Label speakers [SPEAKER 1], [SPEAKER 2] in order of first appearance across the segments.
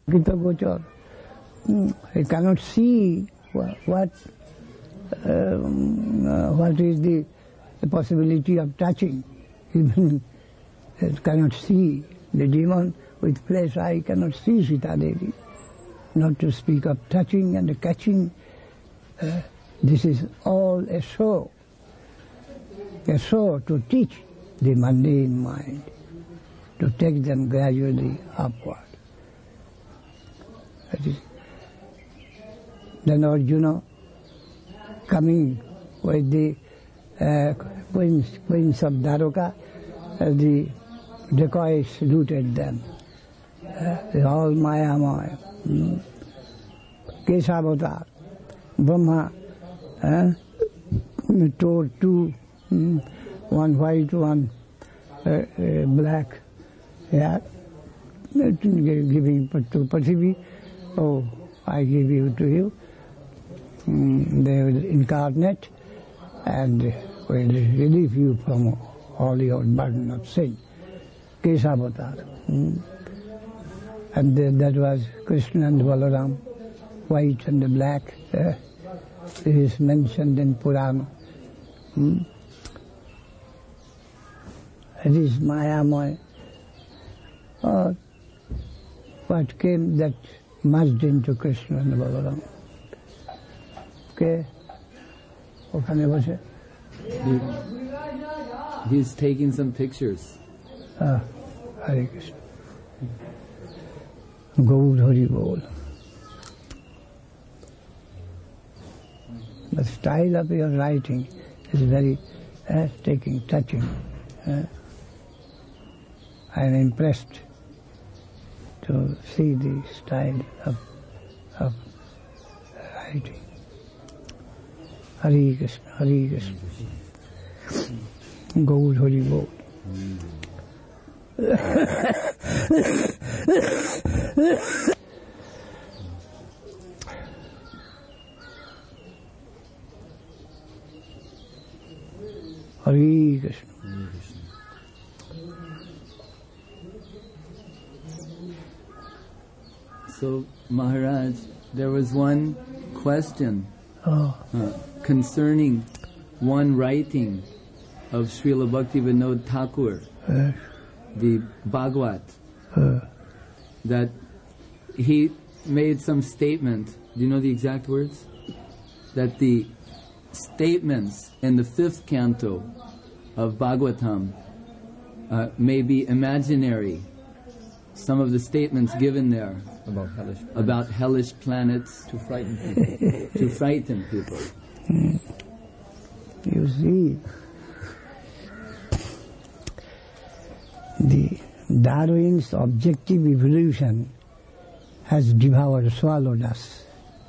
[SPEAKER 1] Gita Gochar. He cannot see what is the possibility of touching. Even it cannot see. The demon with flesh eye cannot see Sita Devi. Not to speak of touching and catching. This is all a show to teach the mundane mind, to take them gradually upward. Then Arjuna, coming with the queens of Dwaraka, the decoys looted them. All Maya. Kesavatar, Brahma told two, one white, one black, giving to Pathivi, oh, I give you to you. They will incarnate and will relieve you from all your burden of sin. Kesavatar. And that was Krishna and Balaram, white and black. It is mentioned in Purana. It is Mayamaya. Or what came that merged into Krishna and Balaram. Okay?
[SPEAKER 2] He's taking some pictures.
[SPEAKER 1] Hare Krishna. Gaur Hari Bol. The style of your writing is very touching. I am impressed to see the style of writing. Hare Krishna, Hare Krishna. Gaur Hari Bol. Hare Krishna.
[SPEAKER 2] So, Maharaj, there was one question concerning one writing of Srila Bhaktivinoda Thakur, the Bhagavad, that he made some statement. Do you know the exact words? That the statements in the 5th canto of Bhagavatam may be imaginary. Some of the statements given there about hellish planets
[SPEAKER 3] to frighten people.
[SPEAKER 2] To frighten people.
[SPEAKER 1] You see, the Darwin's objective evolution has devoured, swallowed us.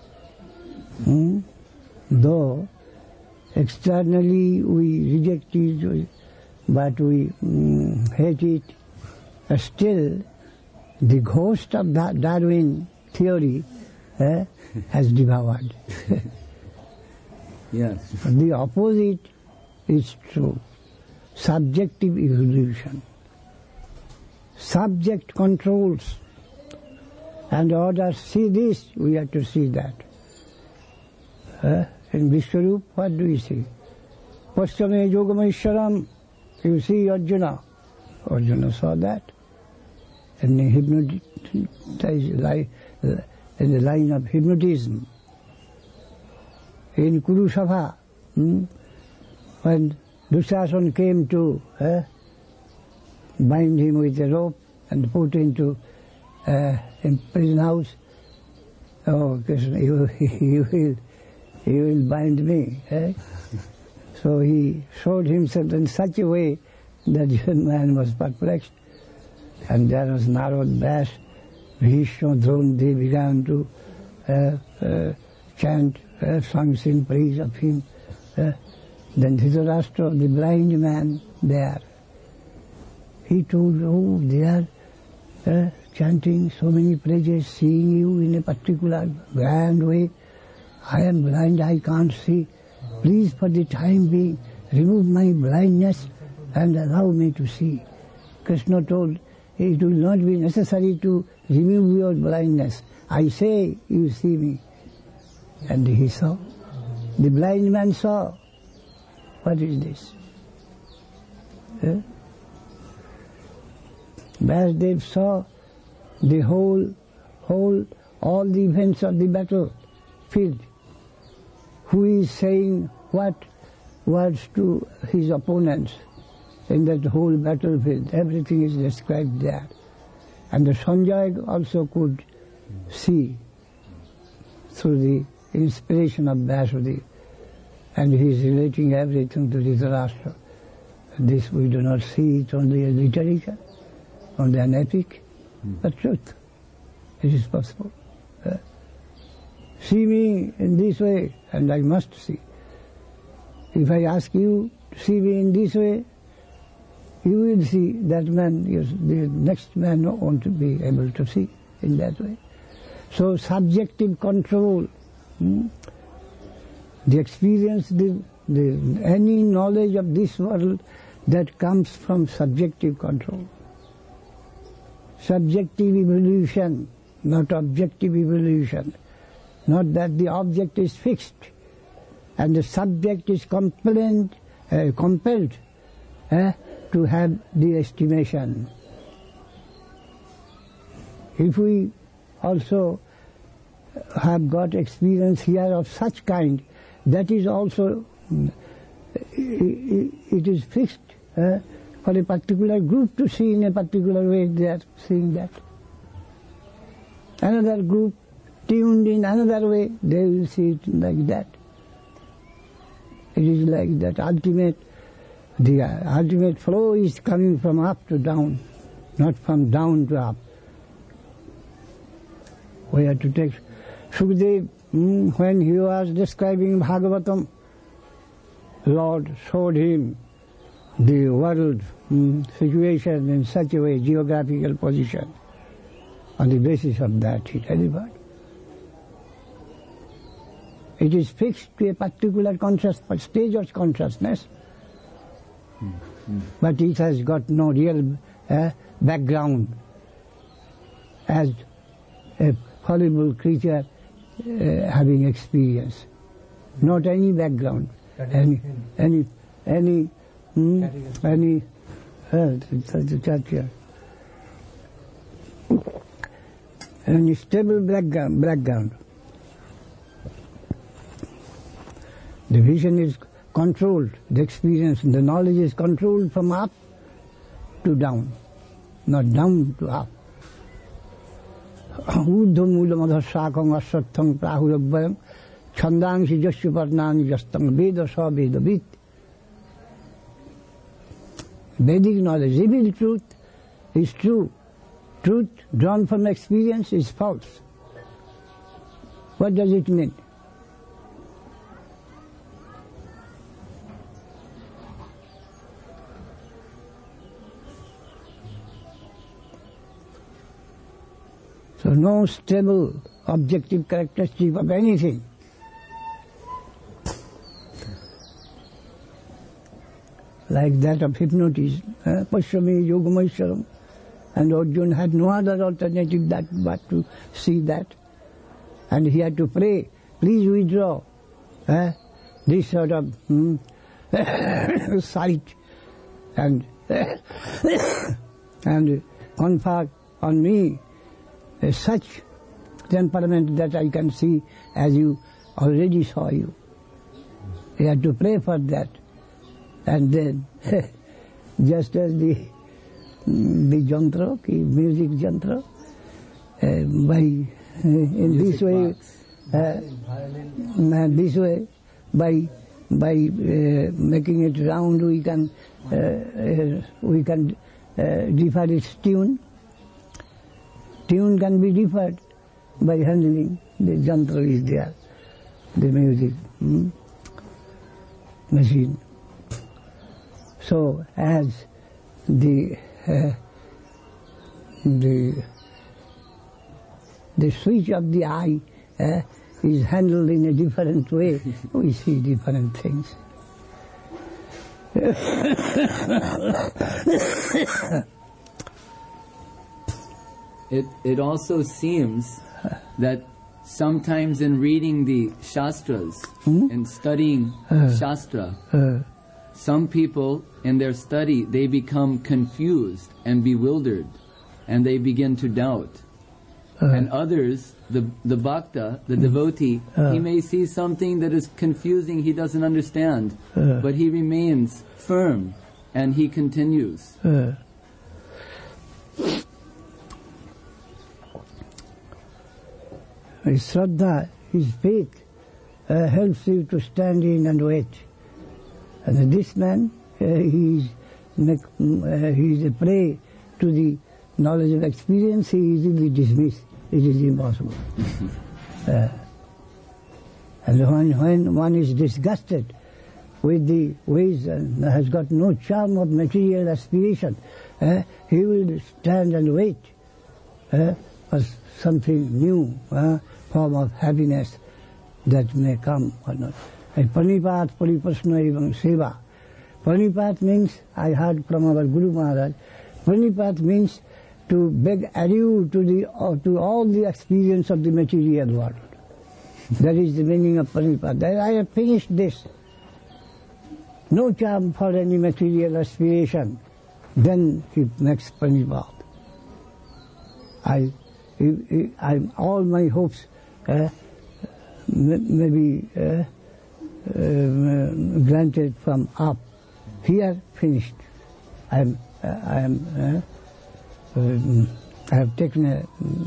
[SPEAKER 1] Though externally we reject it, but we hate it, still the ghost of Darwin theory has devoured.
[SPEAKER 2] Yes.
[SPEAKER 1] The opposite is true. Subjective evolution. Subject controls and orders, see this, we have to see that. In Vishwarup, what do we see? Paschame Yogameshwaram, you see Arjuna. Arjuna saw that. And in the line of hypnotism. In Kurusabha, when Dushasana came to bind him with a rope and put into in prison house, oh Krishna, you will bind me. So he showed himself in such a way that the man was perplexed. And there was Narad, Vyas, Bhishma, Drona, they began to chant songs in praise of him. Then Dhritarashtra, the blind man there, he told, oh, they are chanting so many praises, seeing you in a particular grand way. I am blind, I can't see. Please, for the time being, remove my blindness and allow me to see. Krishna told, it will not be necessary to remove your blindness. I say, you see me. And he saw. The blind man saw. What is this? Vasudev saw the whole, all the events of the battlefield. Who is saying what words to his opponents in that whole battlefield. Everything is described there. And the Sanjay also could see through the inspiration of Vasudev. And he is relating everything to Dhritarashtra. This we do not see it only as literature, only an epic, but truth. It is possible. See me in this way, and I must see. If I ask you to see me in this way, you will see that man, the next man won't be able to see in that way. So subjective control, the experience, any knowledge of this world that comes from subjective control. Subjective evolution, not objective evolution. Not that the object is fixed and the subject is compelled to have the estimation. If we also have got experience here of such kind, that is also, it is fixed for a particular group to see in a particular way. They are seeing that. Another group tuned in another way, they will see it like that. It is like that the ultimate flow is coming from up to down, not from down to up. We have to take Sukadeva, when he was describing Bhagavatam, Lord showed him the world situation in such a way, geographical position. On the basis of that he delivered. It is fixed to a particular stage of consciousness, but it has got no real background as a fallible creature having experience. Not any background, any stable background. The vision is controlled, the experience, the knowledge is controlled from up to down, not down to up. Uddha mula madha sakang asatthang prahurabhayam chandangsi jasya parnani jastang veda sa veda vit. Vedic knowledge, revealed truth is true. Truth drawn from experience is false. What does it mean? So no stable objective characteristic of anything. Like that of hypnotism, Pashyami Yogamaysaram, and Arjuna had no other alternative but to see that. And he had to pray, please withdraw this sort of sight and confer on me such temperament that I can see as you already saw you. He had to pray for that. And then, just as the jantra, music jantra, in this way, by making it round, we can defer its tune. Tune can be deferred by handling. The jantra is there, the music machine. So as the switch of the eye is handled in a different way, we see different things.
[SPEAKER 2] it also seems that sometimes in reading the Shastras and studying Shastra, some people in their study, they become confused and bewildered and they begin to doubt. And others, the bhakta, the devotee, he may see something that is confusing, he doesn't understand, but he remains firm and he continues.
[SPEAKER 1] His Shraddha, his faith, helps you to stand in and wait. And this man, he is a prey to the knowledge of experience, he easily dismissed. It is impossible. And when one is disgusted with the ways and has got no charm of material aspiration, he will stand and wait for something new, form of happiness that may come or not. Panipat, Pariprasna, Evam Seva. Panipat means, I heard from our Guru Maharaj, Panipat means to beg adieu to all the experience of the material world. That is the meaning of Panipat. I have finished this. No charm for any material aspiration. Then he makes Panipat. All my hopes may be granted from up. Here, finished. I have taken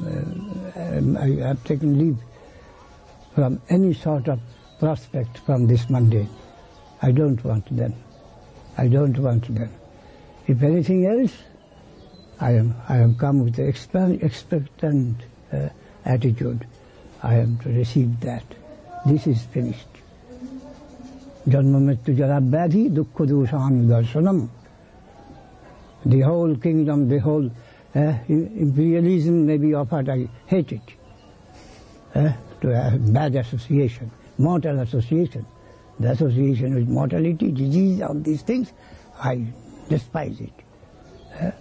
[SPEAKER 1] leave from any sort of prospect from this mundane. I don't want them. I don't want them. If anything else, I have come with the expectant attitude. I am to receive that. This is finished. Janma mrityu jara vyadhi dukkha doshan darshanam. The whole kingdom, the whole imperialism may be offered. I hate it. To a bad association, mortal association. The association with mortality, disease, all these things, I despise it.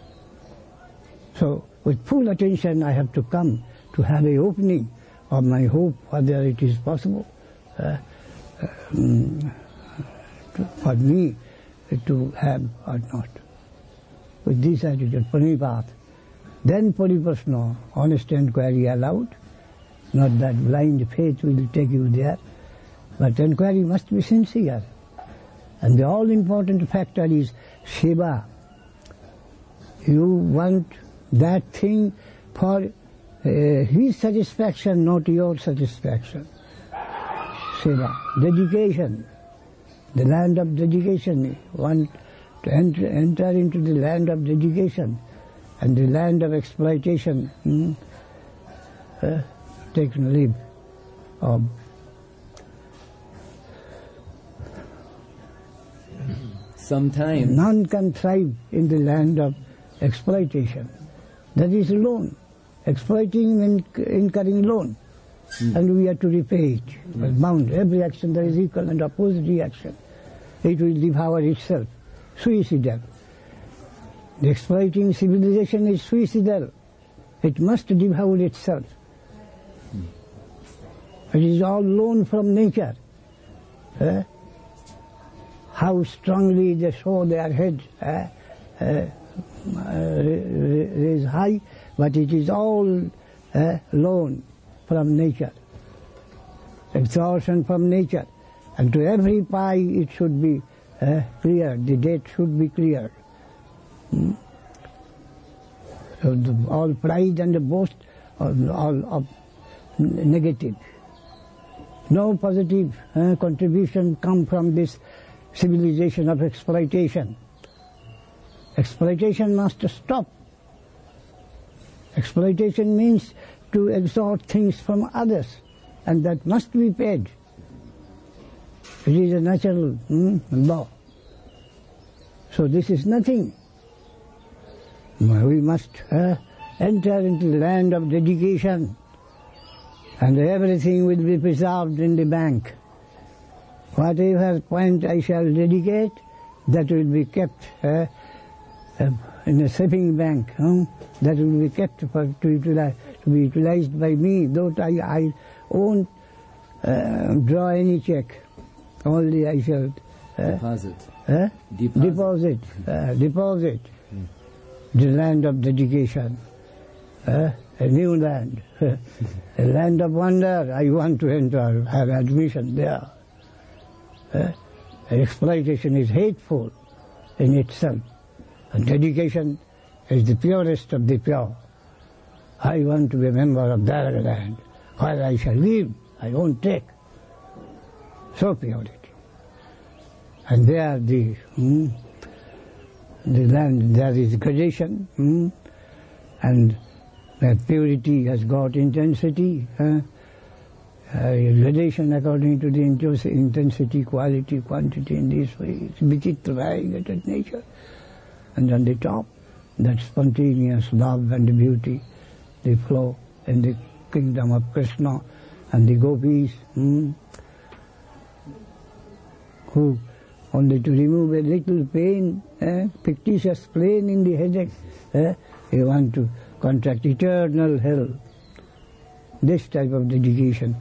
[SPEAKER 1] So, with full attention, I have to come to have an opening of my hope, whether it is possible for me to have or not. With this attitude, Panipat. Then Pariprasna, honest inquiry allowed. Not that blind faith will take you there, but inquiry must be sincere. And the all-important factor is Seva. You want that thing for his satisfaction, not your satisfaction. Seva. Dedication. The land of dedication. You want to enter into the land of dedication and the land of exploitation. Taken leave of.
[SPEAKER 2] Sometimes
[SPEAKER 1] None can thrive in the land of exploitation. That is loan. Exploiting and incurring loan. And we have to repay it. But bound. Every action there is equal and opposite reaction. It will devour itself. Suicidal. The exploiting civilization is suicidal. It must devour itself. It is all loan from nature. How strongly they show their head raised high, but it is all loan from nature, exhaustion from nature. And to every pie it should be clear, the date should be clear. So all pride and the boast, all negative. No positive contribution come from this civilization of exploitation. Exploitation must stop. Exploitation means to extort things from others, and that must be paid. It is a natural law. So this is nothing. We must enter into the land of dedication, and everything will be preserved in the bank. Whatever point I shall dedicate, that will be kept in a saving bank that will be kept to be utilized by me, though I won't draw any check. Only I shall
[SPEAKER 2] deposit.
[SPEAKER 1] Deposit. The land of dedication. A new land. A land of wonder. I want to enter, have admission there. Exploitation is hateful in itself. And dedication is the purest of the pure. I want to be a member of that land. Where I shall live, I won't take. So purity. And there the land, there is gradation, and that purity has got intensity, gradation according to the intensity, quality, quantity in this way. It's vichitra, variegated nature. And on the top, that spontaneous love and beauty, they flow in the kingdom of Krishna and the gopis, who only to remove a little pain, fictitious pain in the headache, they want to contract eternal hell. This type of dedication.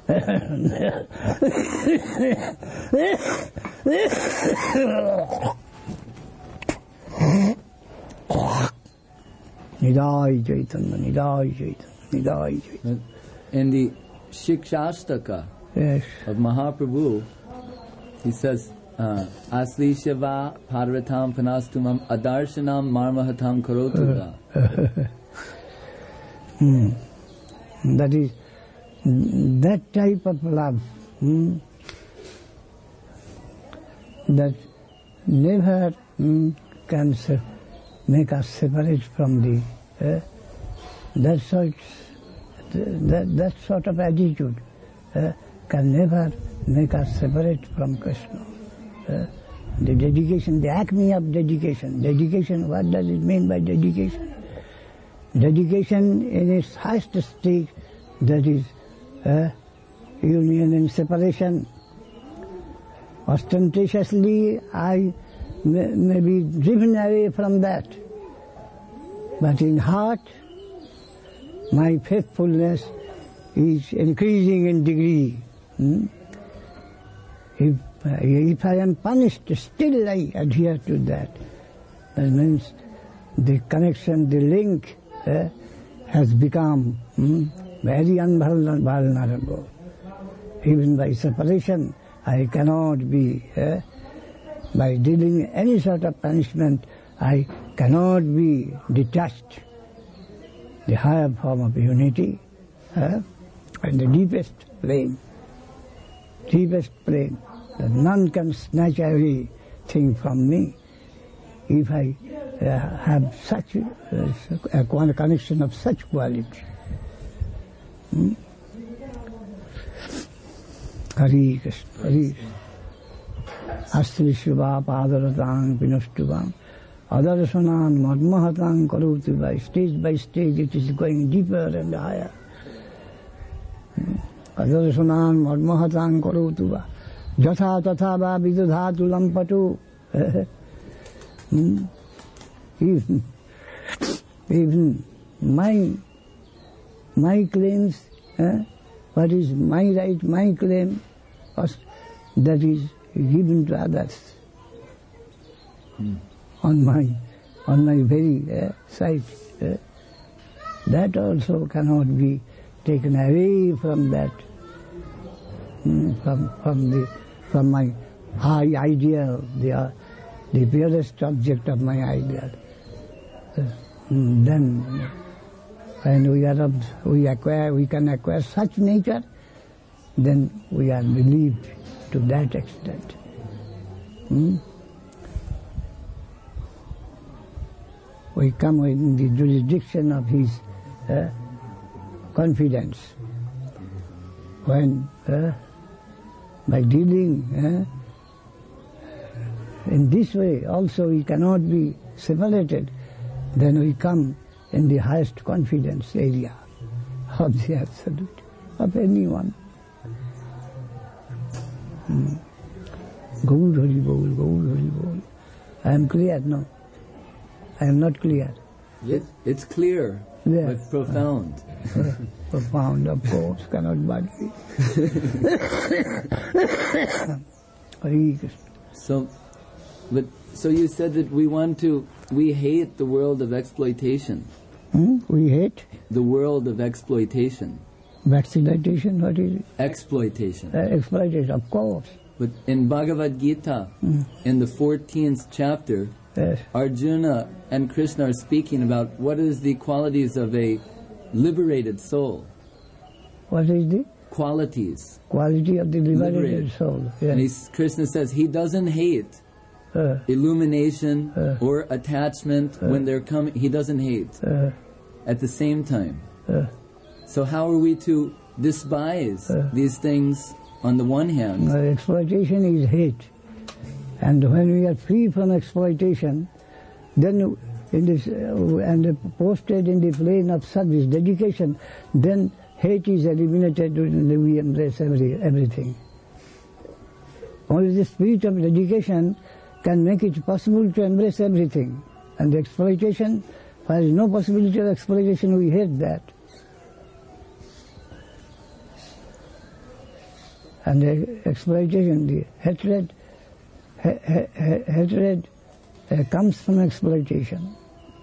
[SPEAKER 1] Nidai Chaitanya, Nidai Chaitanya, Nidai Chaitanya.
[SPEAKER 2] In the Shikshashtaka of Mahaprabhu, he says, Asli Shiva Parvatam Panastumam Adarshanam Marmahatam Karotuga.
[SPEAKER 1] That is, that type of love that never can make us separate from the that sort of attitude can never make us separate from Krishna. The dedication, the acme of dedication. Dedication, what does it mean by dedication? Dedication in its highest stage, that is union and separation. Ostentatiously, I may be driven away from that. But in heart, my faithfulness is increasing in degree. If I am punished, still I adhere to that. That means the connection, the link has become very unvulnerable. Even by separation, I cannot be, by dealing any sort of punishment, I cannot be detached. The higher form of unity, and the deepest plane, that none can snatch everything from me. If I have such a connection of such quality. Hari Krishna, Hari Astri Shiva Padaratang Pinustubam Adarsanan Madmahatang Karutiba. Stage by stage it is going deeper and higher. Adarsanan Madmahatang Karutiba Jatha Tatha Va Vidadhatu Lampatu. Even my claims, what is my right, my claim, that is given to others on my very side. That also cannot be taken away from that, from my high ideal, the purest object of my ideal. Then, when we can acquire such nature, then we are relieved to that extent. We come in the jurisdiction of his confidence. When, by dealing in this way, also we cannot be separated, then we come in the highest confidence area of the Absolute, of anyone. Gaur Hari Bol, Gaur Hari Bol. I am clear now. I am not clear.
[SPEAKER 2] It's clear,
[SPEAKER 1] Yeah.
[SPEAKER 2] but profound.
[SPEAKER 1] Profound, of course, cannot but be. Hare Krishna.
[SPEAKER 2] So you said that we hate the world of exploitation.
[SPEAKER 1] We hate
[SPEAKER 2] The world of exploitation.
[SPEAKER 1] exploitation. What is it?
[SPEAKER 2] Exploitation.
[SPEAKER 1] Exploitation, of course.
[SPEAKER 2] But in Bhagavad Gita, in the 14th chapter,
[SPEAKER 1] Yes.
[SPEAKER 2] Arjuna and Krishna are speaking about what is the qualities of a liberated soul.
[SPEAKER 1] What is the
[SPEAKER 2] Qualities.
[SPEAKER 1] quality of the liberated
[SPEAKER 2] Liberated.
[SPEAKER 1] soul?
[SPEAKER 2] And
[SPEAKER 1] Yes.
[SPEAKER 2] Krishna says he doesn't hate illumination or attachment when they're coming. He doesn't hate at the same time. So how are we to despise these things on the one hand?
[SPEAKER 1] Exploitation is hate. And when we are free from exploitation, then in this, and posted in the plane of service, dedication, then hate is eliminated and we embrace everything. Only the spirit of dedication can make it possible to embrace everything. And the exploitation, there is no possibility of exploitation, we hate that. And the exploitation, the hatred comes from exploitation.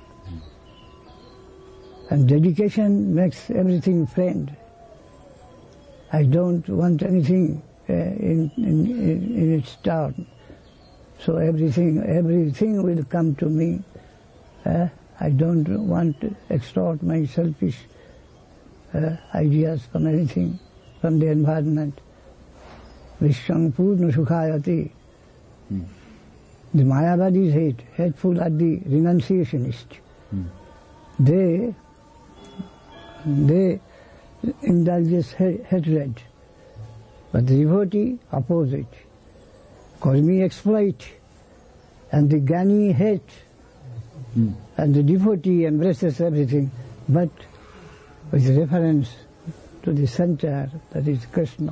[SPEAKER 1] And dedication makes everything friend. I don't want anything in its turn. So everything will come to me. I don't want to extort my selfish ideas from anything, from the environment. Vishwam Purna Sukhayati. The Mayavadis hateful are the renunciationists. They indulge hatred, but the devotee opposite. Karmi exploit, and the Jnani hate, and the devotee embraces everything, but with reference to the center, that is Krishna.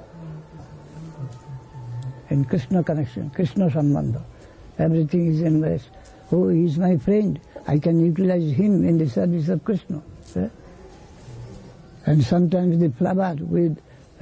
[SPEAKER 1] In Krishna connection, Krishna Sambandha, everything is embraced. Oh, he is my friend, I can utilize him in the service of Krishna. And sometimes the flower will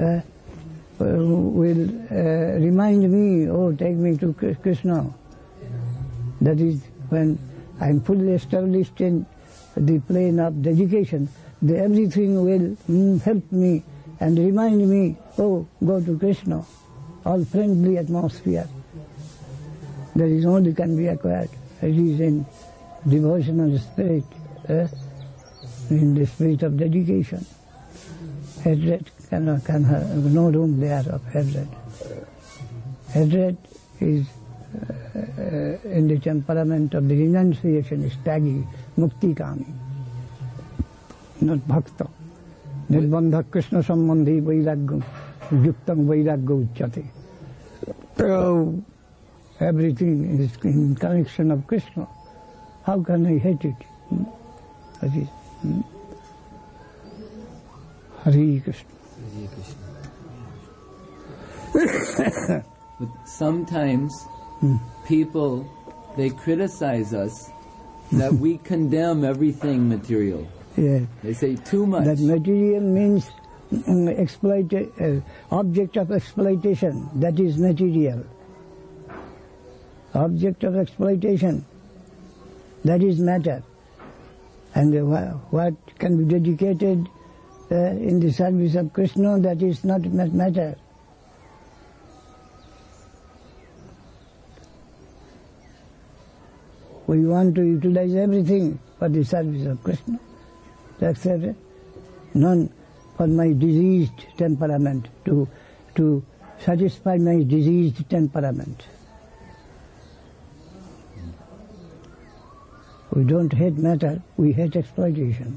[SPEAKER 1] remind me, oh, take me to Krishna. That is when I am fully established in the plane of dedication, everything will help me and remind me, oh, go to Krishna. All friendly atmosphere. That is only can be acquired. It is in devotional spirit, in the spirit of dedication. Hatred can have no room there of hatred. Hatred is in the temperament of the renunciation, is tagi, mukti kami, not bhakta. Nirbandha Krishna sambandhi vairagyam, yuktam vairagya uchyate. So everything is in connection of Krishna. How can I hate it? That is Hare Krishna.
[SPEAKER 2] But sometimes people, they criticize us that we condemn everything material.
[SPEAKER 1] Yeah.
[SPEAKER 2] They say too much.
[SPEAKER 1] That material means object of exploitation. That is material. Object of exploitation. That is matter. And what can be dedicated in the service of Krishna, that is not matter. We want to utilize everything for the service of Krishna. Accept none for my diseased temperament, to satisfy my diseased temperament. We don't hate matter, we hate exploitation.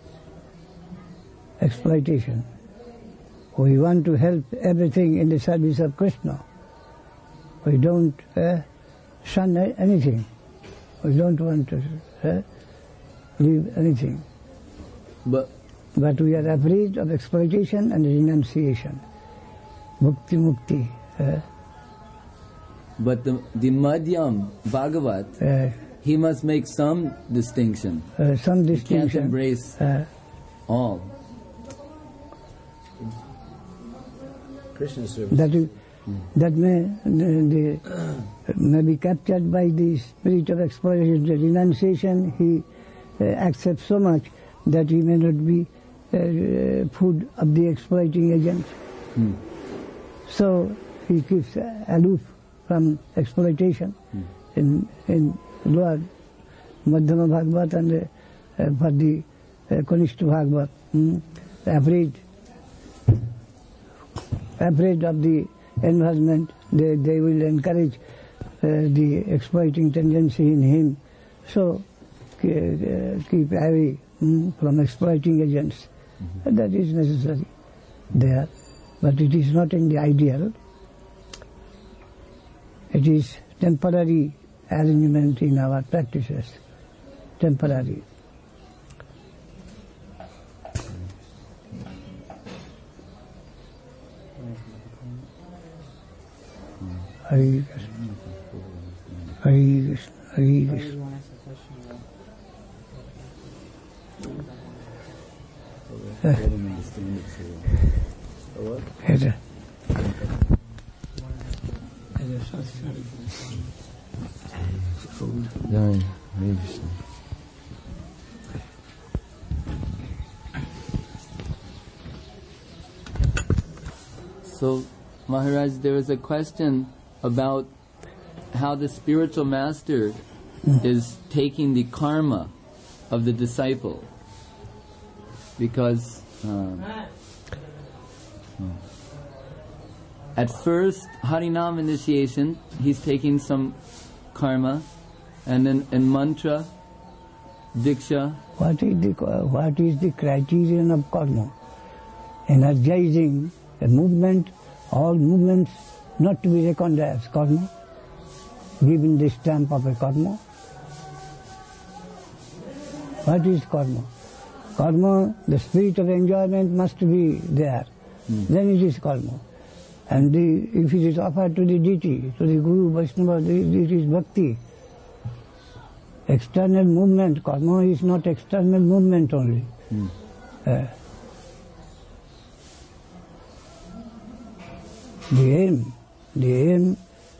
[SPEAKER 1] Exploitation. We want to help everything in the service of Krishna. We don't shun anything. We don't want to leave anything. But we are afraid of exploitation and renunciation. Mukti.
[SPEAKER 2] But the Madhyam Bhagavat he must make some distinction.
[SPEAKER 1] Some distinction.
[SPEAKER 2] He can't embrace all.
[SPEAKER 3] Krishna service.
[SPEAKER 1] That may be captured by the spirit of exploration. The renunciation, he accepts so much that he may not be food of the exploiting agent. So he keeps aloof from exploitation. In Lord Madhyama Bhagavat and for the Kanishta Bhagavat, afraid of the environment, they will encourage the exploiting tendency in him. So keep away from exploiting agents. That is necessary there, but it is not in the ideal. It is temporary arrangement in our practices. Temporary. Hare Krishna. Hare Krishna. Hare Krishna.
[SPEAKER 2] So, Maharaj, there was a question about how the spiritual master is taking the karma of the disciple. Because at first, Harinam initiation, he's taking some karma, and then in mantra, diksha.
[SPEAKER 1] What is the criterion of karma? Energizing a movement, all movements not to be reckoned as karma, given the stamp of a karma. What is karma? Karma, the spirit of enjoyment must be there. Then it is karma. And if it is offered to the deity, to the Guru, Vaishnava, it is bhakti. External movement, karma is not external movement only. The aim,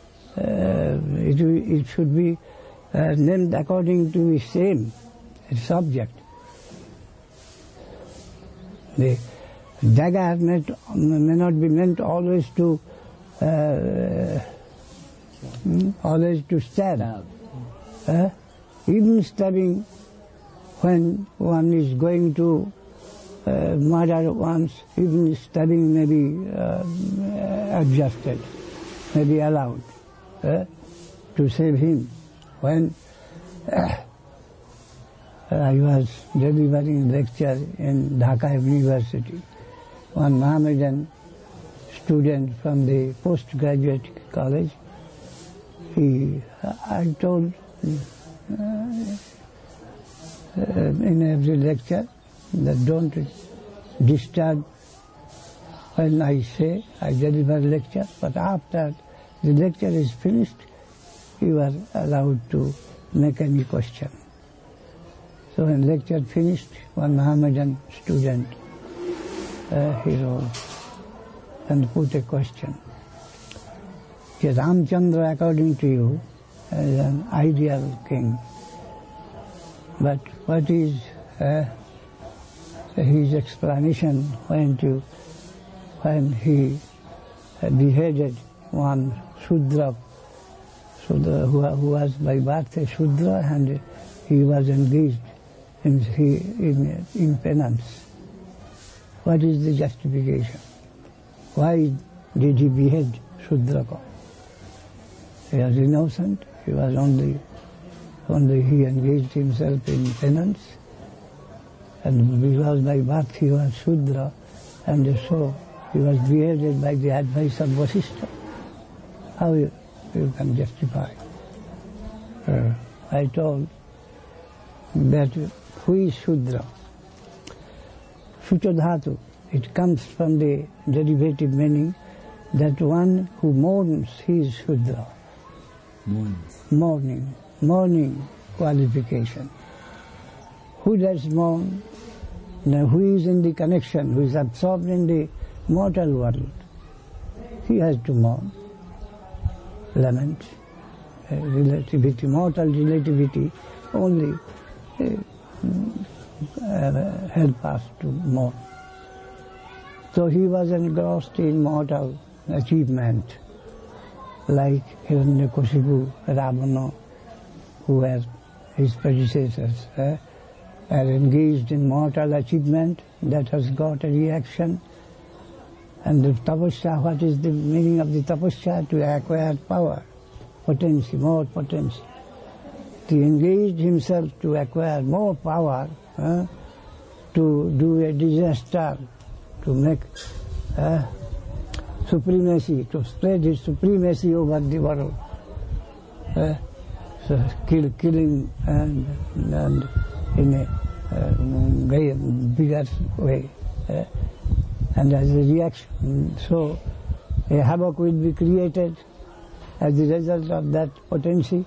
[SPEAKER 1] it should be named according to its aim, its object. The dagger may not be meant always to stab. Even stabbing, when one is going to murder once, even stabbing may be adjusted, may be allowed to save him. When I was delivering a lecture in Dhaka University, one Mohammedan student from the postgraduate college, I told in every lecture that don't disturb when I say I deliver lecture, but after the lecture is finished, you are allowed to make any question. So when lecture finished, one Mohammedan student, he rose and put a question. Ramchandra, according to you, is an ideal king. But what is his explanation when he beheaded one Shudra who was by birth a Shudra, and he was engaged in penance? What is the justification? Why did he behead Shudraka? He was innocent. He was only he engaged himself in penance, and because by birth he was Shudra, and so he was beheaded by the advice of Vasishtha. How you can justify? I told that who is Shudra? Shuchodhatu. It comes from the derivative meaning that one who mourns, he is Shudra. Mourning. qualification. Who does mourn? Now, who is in the connection, who is absorbed in the mortal world? He has to mourn, lament. Relativity, mortal relativity only help us to mourn. So he was engrossed in mortal achievement, like Hiranyakashipu, Ravana, who were his predecessors, are engaged in mortal achievement that has got a reaction. And the tapasya, what is the meaning of the tapasya? To acquire power, potency, more potency. He engaged himself to acquire more power, to do a disaster, to make supremacy, to spread his supremacy over the world. So killing and in a very bigger way. And as a reaction, so a havoc will be created as a result of that potency,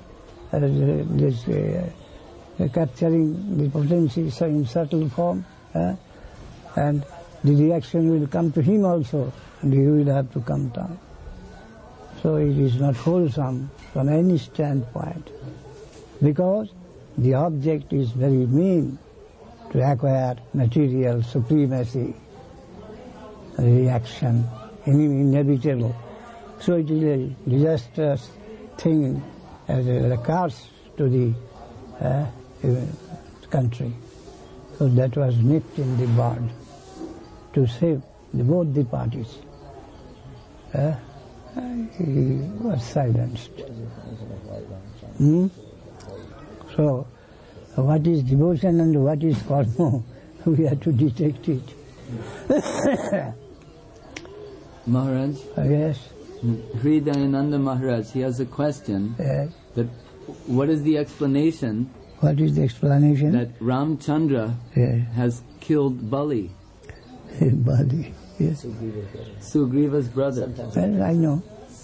[SPEAKER 1] capturing the potency in subtle form, and the reaction will come to him also, and he will have to come down. So it is not wholesome from any standpoint, because the object is very mean, to acquire material supremacy, reaction, inevitable. So it is a disastrous thing as a curse to the country. So that was nipped in the bud to save both the parties. He was silenced. So what is devotion and what is karma? We have to detect it.
[SPEAKER 2] Maharaj?
[SPEAKER 1] Yes.
[SPEAKER 2] Hridayananda Maharaj, he has a question.
[SPEAKER 1] Yes.
[SPEAKER 2] That what is the explanation?
[SPEAKER 1] What is the explanation?
[SPEAKER 2] That Ramchandra has killed Bali.
[SPEAKER 1] Bali, yes.
[SPEAKER 2] Sugriva's brother.
[SPEAKER 1] Well, I know.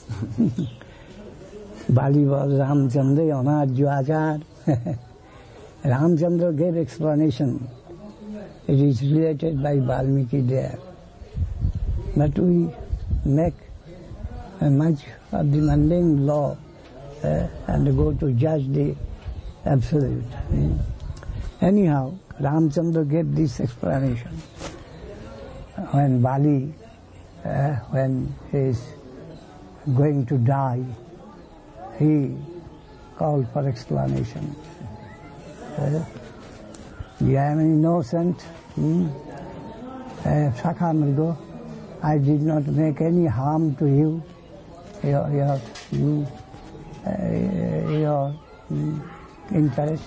[SPEAKER 1] Bali was Ramchandra, Anajyachar. Ramchandra gave explanation. It is related by Valmiki there. But we make much of the mundane law and go to judge the absolute. Anyhow, Ramchandra gave this explanation. When Bali, when he is going to die, he called for explanation. I am innocent, Sakha Mrigo, I did not make any harm to you, your interest.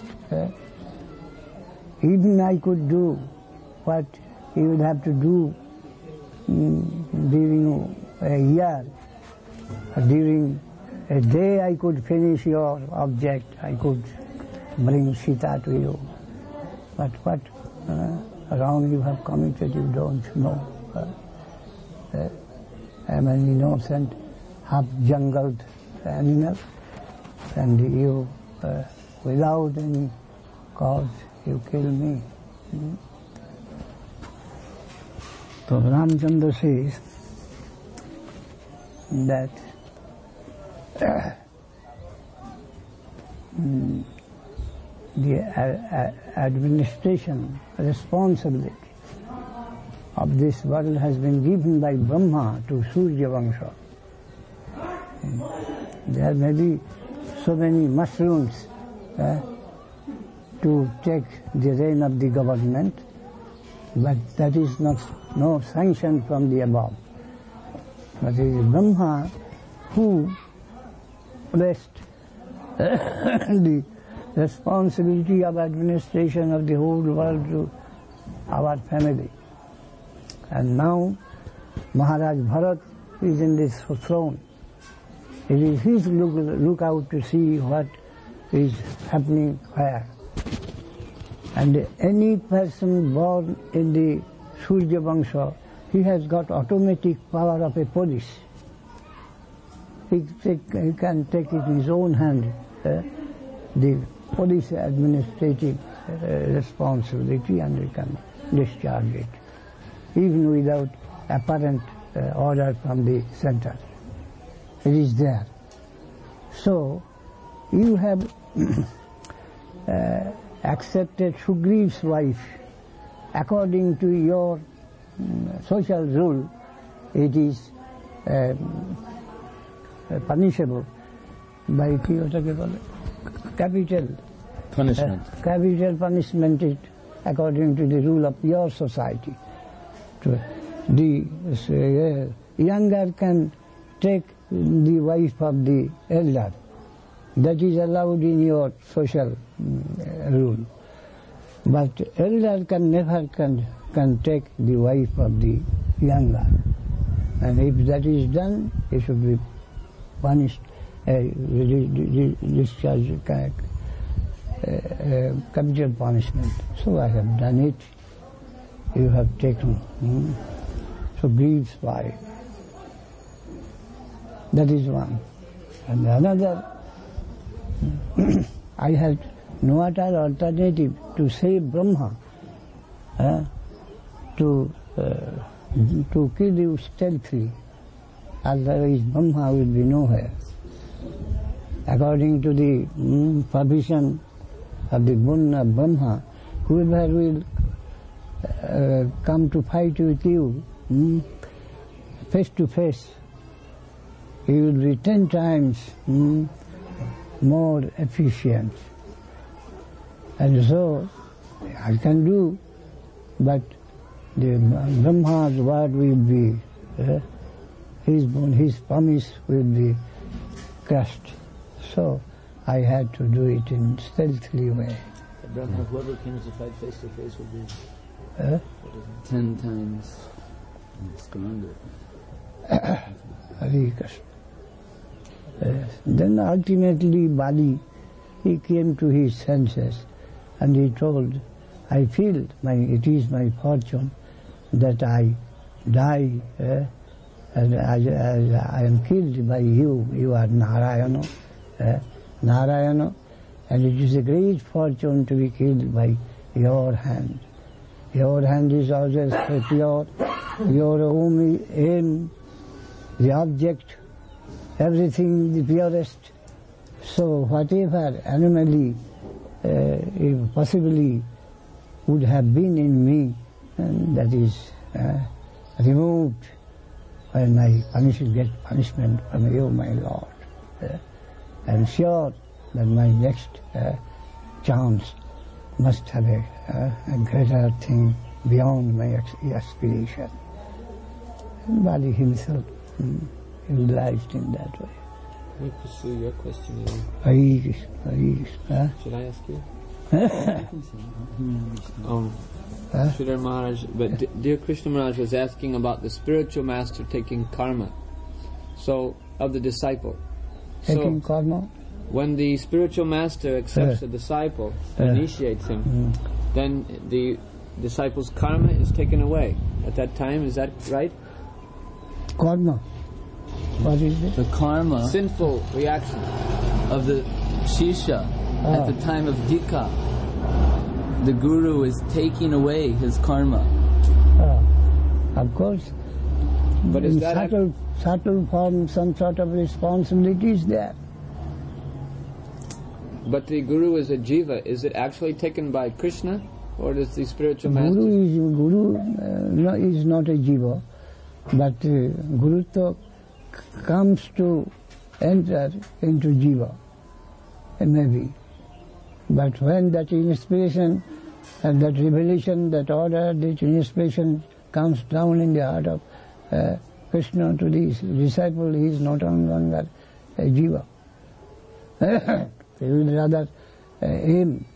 [SPEAKER 1] Even I could do what you would have to do during a year. During a day I could finish your object, I could bring Sita to you. But what wrong you have committed, you don't know. I am an innocent, half-jungled animal, and you, without any cause, you kill me. So Ramchandra says that the administration, responsibility of this world has been given by Brahma to Surya Vangsha. There may be so many mushrooms to take the reign of the government, but that is no sanction from the above. But it is Brahma who placed the responsibility of administration of the whole world to our family. And now Maharaj Bharat is in this throne. It is his look out to see what is happening where. And any person born in the Surya Vangsha, he has got automatic power of a police. He can take it in his own hand, the police administrative responsibility and he can discharge it, even without apparent order from the center. It is there. So, you have accepted Sugriva's wife. According to your social rule, it is punishable by capital
[SPEAKER 2] punishment.
[SPEAKER 1] Capital punishment is according to the rule of your society. The younger can take the wife of the elder. That is allowed in your social rule. But elder can never can take the wife of the younger. And if that is done, he should be punished, discharged, capital punishment. So I have done it. You have taken. So Sugriva's wife. That is one. And another, I had no other alternative to save Brahma, to kill you stealthily. Otherwise Brahma will be nowhere. According to the provision of the boon of Brahma, whoever will come to fight with you face to face, he will be 10 times more efficient. And so I can do, but the Brahma's word will be, his promise will be crushed. So I had to do it in stealthily way.
[SPEAKER 2] Brahma, whoever came to fight face to face would be 10 times stronger.
[SPEAKER 1] Hare Krishna. Then ultimately Bali, he came to his senses and he told, I feel it is my fortune that I die and I am killed by you. You are Narayana, Narayana, and it is a great fortune to be killed by your hand. Your hand is always pure, your only aim, the object, everything the purest. So whatever anomaly possibly would have been in me, that is removed when I get punishment from you, my Lord. I am sure that my next chance must have a greater thing beyond my aspiration. And Bali himself realized in that way.
[SPEAKER 3] Let me pursue your question now. Should I ask you? Sridhar Maharaj, but dear Krishna Maharaj was asking about the spiritual master taking karma. So, of the disciple.
[SPEAKER 1] Taking karma?
[SPEAKER 3] When the spiritual master accepts the disciple, initiates him, then the disciple's karma is taken away. At that time, is that right?
[SPEAKER 1] Karma? What is it?
[SPEAKER 2] The karma,
[SPEAKER 3] sinful reaction
[SPEAKER 2] of the Shishya at the time of Dikha. The Guru is taking away his karma.
[SPEAKER 1] Of course.
[SPEAKER 3] But is that
[SPEAKER 1] subtle form, some sort of responsibility is there.
[SPEAKER 3] But the Guru is a jiva. Is it actually taken by Krishna, or does the spiritual master?
[SPEAKER 1] Guru is not a jiva, but Gurutva comes to enter into jiva, maybe. But when that inspiration and that revelation, that order, that inspiration comes down in the heart of Krishna to the disciple, he is not no longer a jiva. He will rather aim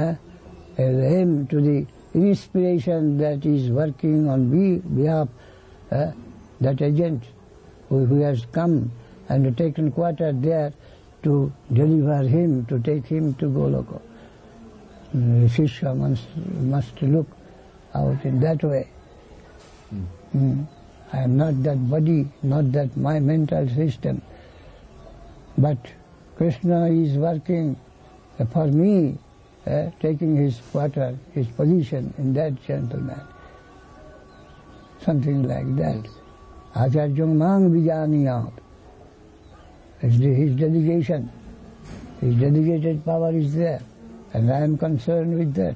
[SPEAKER 1] to the inspiration that is working on behalf that agent who has come and taken quarter there to deliver him, to take him to Goloka. Shishya must look out in that way. I am not that body, not that my mental system, but Krishna is working for me, taking his quarter, his position in that gentleman, something like that. Acharyang mang vijaniyat. His dedication, his dedicated power is there, and I am concerned with that.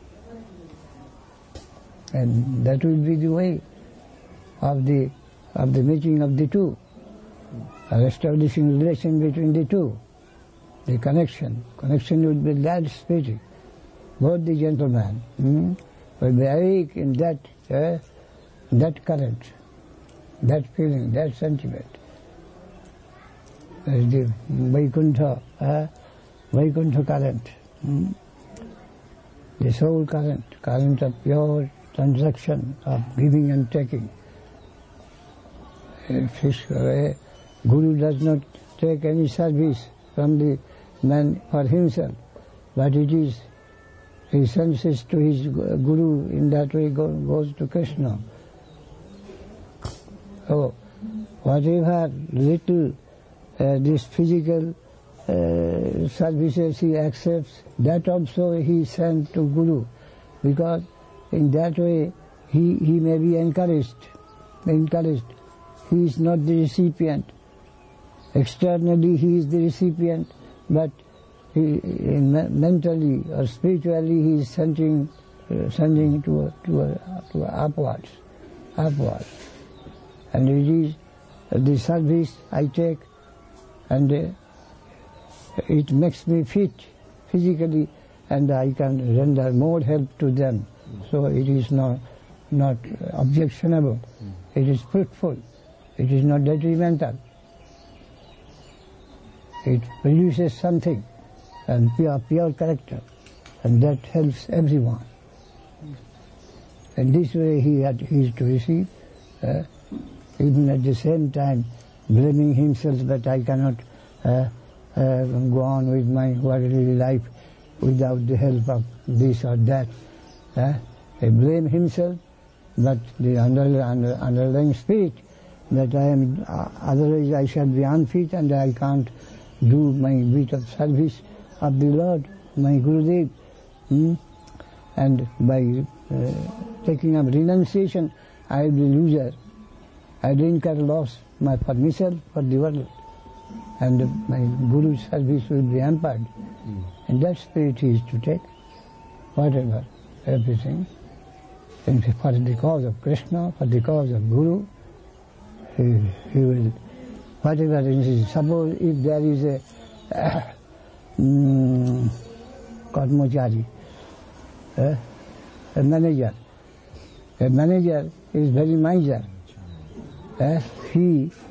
[SPEAKER 1] And that will be the way of the meeting of the two, of establishing relation between the two, the connection. Connection will be that spirit. Both the gentlemen will be awake in that current, that feeling, that sentiment. That is the Vaikuntha current, the soul current of pure transaction of giving and taking. Guru does not take any service from the man for himself, but it is he sends it to his Guru, in that way goes to Krishna. So whatever little this physical services he accepts, that also he sends to Guru, because in that way he may be encouraged. He is not the recipient. Externally he is the recipient, but mentally or spiritually he is sending to upwards. And it is the service I take, and it makes me fit physically, and I can render more help to them. So it is not objectionable. It is fruitful. It is not detrimental. It produces something, and pure character, and that helps everyone. And this way he is to receive, even at the same time blaming himself that I cannot go on with my worldly life without the help of this or that. He blame himself, but the underlying spirit that I am, otherwise I shall be unfit and I can't do my bit of service of the Lord, my Gurudev. And by taking up renunciation, I will be loser. I will incur loss for myself, for the world. And my Guru's service will be hampered. And that spirit is to take whatever, everything. And for the cause of Krishna, for the cause of Guru, he will, whatever it is. Suppose if there is a karmachari, a manager. A manager is very miser. He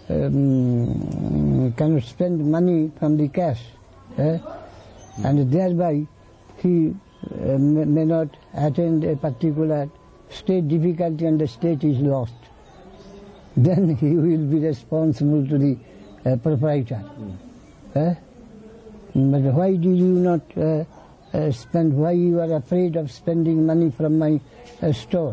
[SPEAKER 1] cannot spend money from the cash, and thereby he may not attain a particular state difficulty, and the state is lost. Then he will be responsible to the proprietor. But why do you not spend? Why you are afraid of spending money from my store?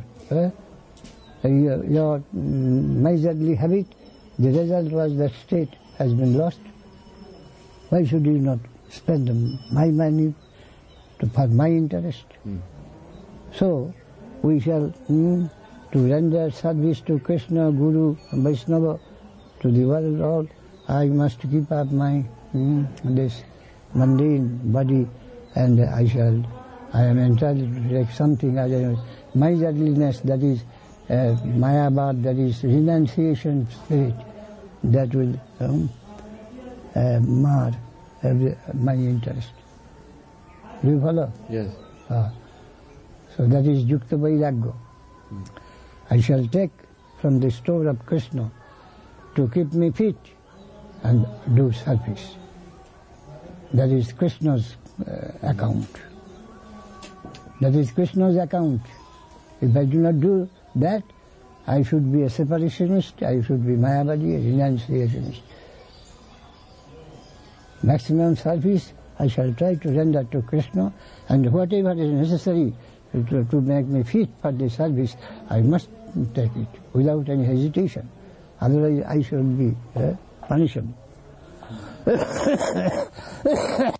[SPEAKER 1] Your miserly habit, the result was that state has been lost. Why should you not spend my money for my interest? So we shall, to render service to Krishna, Guru, Vaishnava, to the world all, I must keep up my this mundane body, and I am entitled to take something as a miserliness, that is Mayabad, that is renunciation spirit, that will mar my interest. Do you follow?
[SPEAKER 3] Yes.
[SPEAKER 1] So that is Yukta Vairagya. I shall take from the store of Krishna to keep me fit and do service. That is Krishna's account. That is Krishna's account. If I do not do that, I should be a separationist, I should be Mayavadi, a renunciationist. Maximum service I shall try to render to Krishna, and whatever is necessary to make me fit for the service, I must take it without any hesitation. Otherwise I shall be punishable.